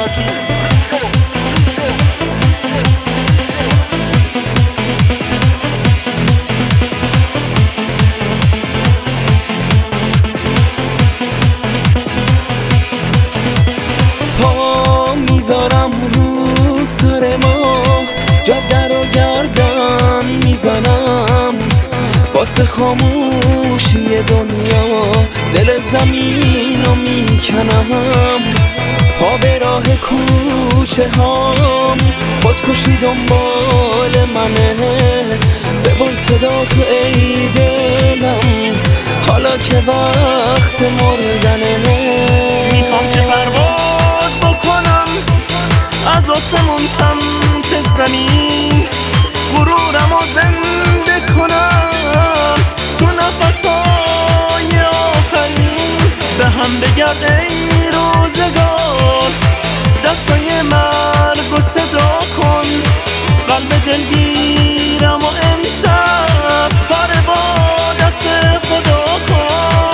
پا میذارم رو سر ما، جاده رو گردن میزنم، واسه خاموشی دنیا دل زمین رو میکنم. پا به راه کوچه هام، خودکشی دنبال منه، ببر صدا تو ای دلم حالا که وقت مردنه. میخوام که پرواز بکنم از آسمون سمت زمین، غرورم رو زنده کنم تو نفسای آخرین. به هم بگرد ای روزگار، دستای مرگ و صدا کن، قلب دلگیرم و امشب پاره با دست خدا کن.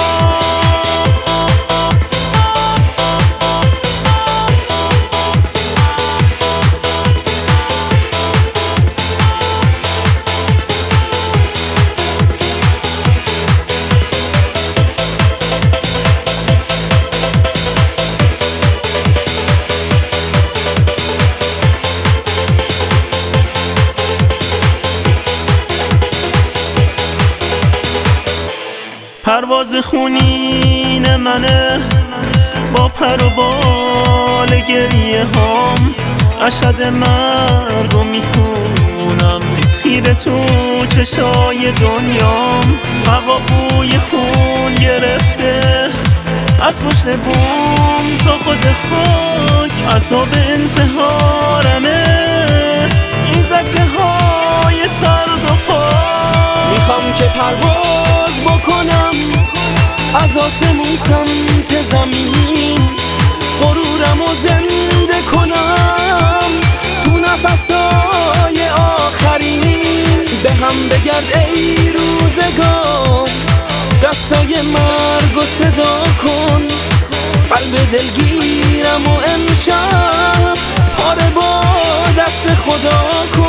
پرواز خونین منه با پر و بال گریه هام، اشهد مرگ رو میخونم خیره تو چشای دنیام. هوا بوی خون گرفته از پشت بوم تا خود خاک، عذاب انتحارمه این زجه های سرد و پاک. میخوام که پرواز بکنم از آسمون سمت زمین، غرورم رو زنده کنم تو نفسای آخرین. به هم بگرد ای روزگار، دستای مرگ و صدا کن، قلب دلگیرم و امشب پاره با دست خدا کن.